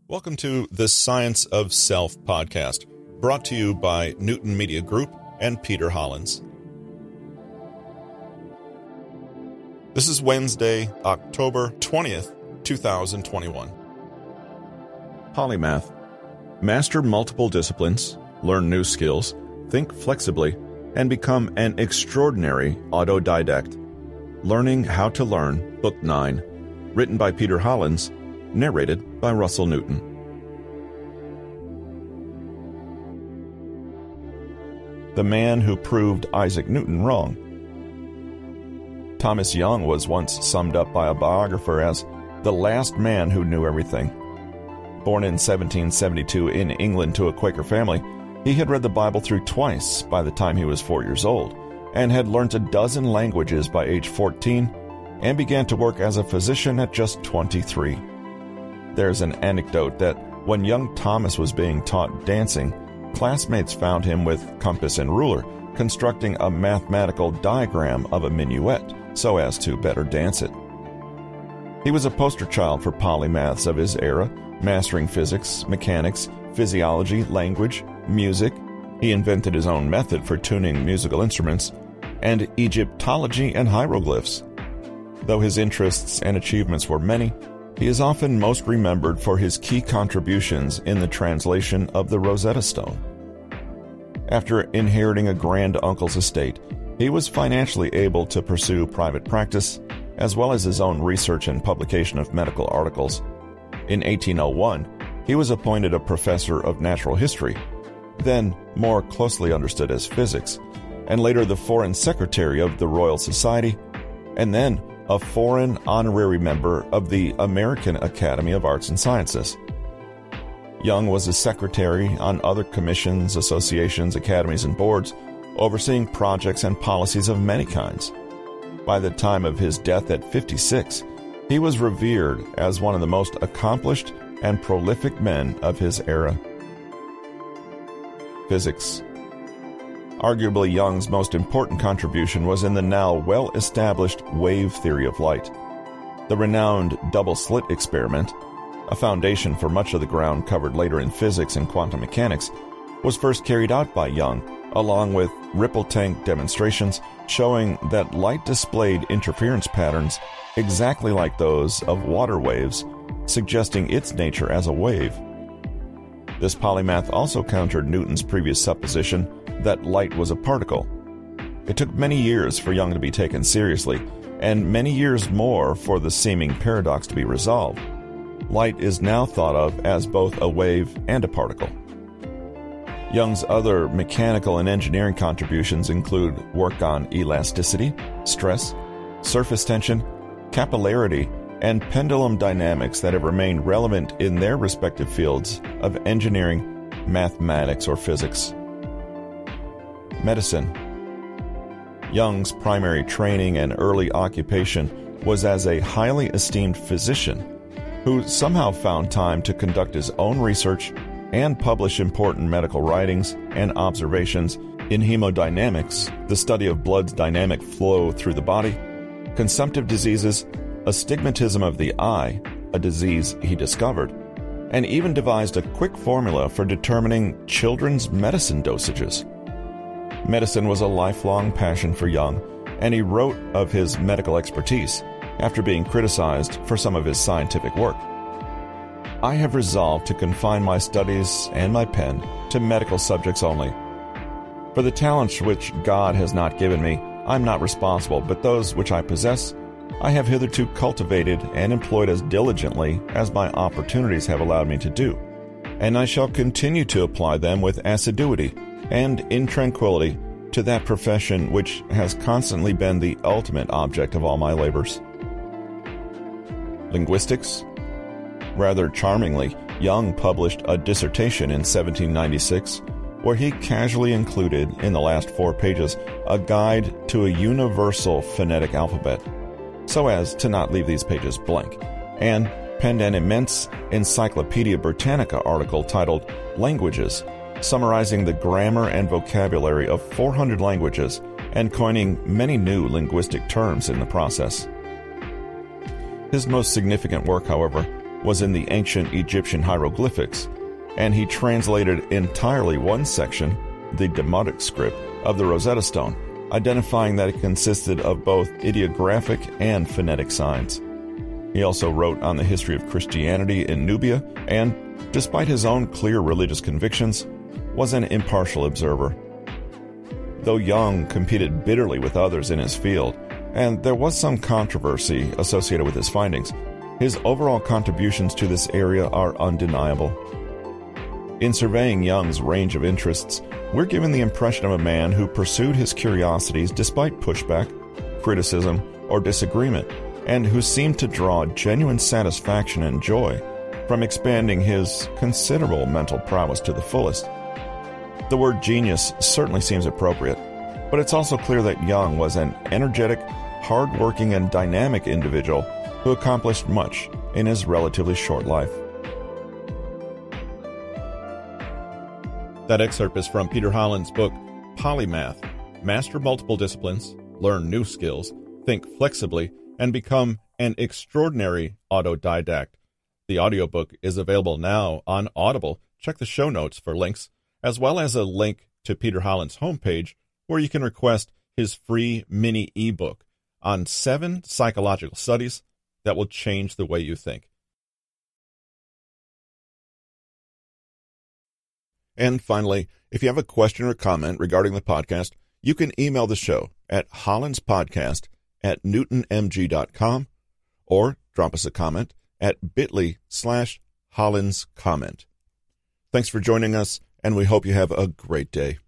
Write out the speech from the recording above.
Welcome to the Science of Self podcast, brought to you by Newton Media Group and Peter Hollins. This is Wednesday, October 20th, 2021. Polymath. Master multiple disciplines, learn new skills, think flexibly, and become an extraordinary autodidact. Learning How to Learn, Book 9. Written by Peter Hollins, narrated by Russell Newton. The man who proved Isaac Newton wrong. Thomas Young was once summed up by a biographer as the last man who knew everything. Born in 1772 in England to a Quaker family, he had read the Bible through twice by the time he was 4 years old, and had learnt a dozen languages by age 14, and began to work as a physician at just 23. There's an anecdote that when young Thomas was being taught dancing, classmates found him with compass and ruler, constructing a mathematical diagram of a minuet so as to better dance it. He was a poster child for polymaths of his era, mastering physics, mechanics, physiology, language, music. He invented his own method for tuning musical instruments, and Egyptology and hieroglyphs. Though his interests and achievements were many, he is often most remembered for his key contributions in the translation of the Rosetta Stone. After inheriting a grand-uncle's estate, he was financially able to pursue private practice, as well as his own research and publication of medical articles. In 1801, he was appointed a professor of natural history, then more closely understood as physics, and later the foreign secretary of the Royal Society, and then a foreign honorary member of the American Academy of Arts and Sciences. Young was a secretary on other commissions, associations, academies, and boards, overseeing projects and policies of many kinds. By the time of his death at 56, he was revered as one of the most accomplished and prolific men of his era. Physics. Arguably, Young's most important contribution was in the now well-established wave theory of light. The renowned double-slit experiment, a foundation for much of the ground covered later in physics and quantum mechanics, was first carried out by Young, along with ripple tank demonstrations showing that light displayed interference patterns exactly like those of water waves, suggesting its nature as a wave. This polymath also countered Newton's previous supposition that light was a particle. It took many years for Young to be taken seriously, and many years more for the seeming paradox to be resolved. Light is now thought of as both a wave and a particle. Young's other mechanical and engineering contributions include work on elasticity, stress, surface tension, capillarity, and pendulum dynamics that have remained relevant in their respective fields of engineering, mathematics, or physics. Medicine. Young's primary training and early occupation was as a highly esteemed physician who somehow found time to conduct his own research and publish important medical writings and observations in hemodynamics, the study of blood's dynamic flow through the body, consumptive diseases, astigmatism of the eye, a disease he discovered, and even devised a quick formula for determining children's medicine dosages. Medicine was a lifelong passion for Young, and he wrote of his medical expertise after being criticized for some of his scientific work. I have resolved to confine my studies and my pen to medical subjects only. For the talents which God has not given me, I am not responsible, but those which I possess, I have hitherto cultivated and employed as diligently as my opportunities have allowed me to do, and I shall continue to apply them with assiduity and in tranquility to that profession which has constantly been the ultimate object of all my labors. Linguistics. Rather charmingly, Young published a dissertation in 1796 where he casually included in the last 4 pages a guide to a universal phonetic alphabet, so as to not leave these pages blank, and penned an immense Encyclopedia Britannica article titled Languages, summarizing the grammar and vocabulary of 400 languages and coining many new linguistic terms in the process. His most significant work, however, was in the ancient Egyptian hieroglyphics, and he translated entirely one section, the Demotic script, of the Rosetta Stone, identifying that it consisted of both ideographic and phonetic signs. He also wrote on the history of Christianity in Nubia and, despite his own clear religious convictions, was an impartial observer. Though Young competed bitterly with others in his field, and there was some controversy associated with his findings, his overall contributions to this area are undeniable. In surveying Young's range of interests, we're given the impression of a man who pursued his curiosities despite pushback, criticism, or disagreement, and who seemed to draw genuine satisfaction and joy from expanding his considerable mental prowess to the fullest. The word genius certainly seems appropriate, but it's also clear that Young was an energetic, hard-working, and dynamic individual who accomplished much in his relatively short life. That excerpt is from Peter Holland's book, Polymath: Master Multiple Disciplines, Learn New Skills, Think Flexibly, and Become an Extraordinary Autodidact. The audiobook is available now on Audible. Check the show notes for links, as well as a link to Peter Holland's homepage, where you can request his free mini ebook on 7 psychological studies that will change the way you think. And finally, if you have a question or comment regarding the podcast, you can email the show at hollandspodcast@newtonmg.com or drop us a comment at bit.ly/hollandscomment. Thanks for joining us, and we hope you have a great day.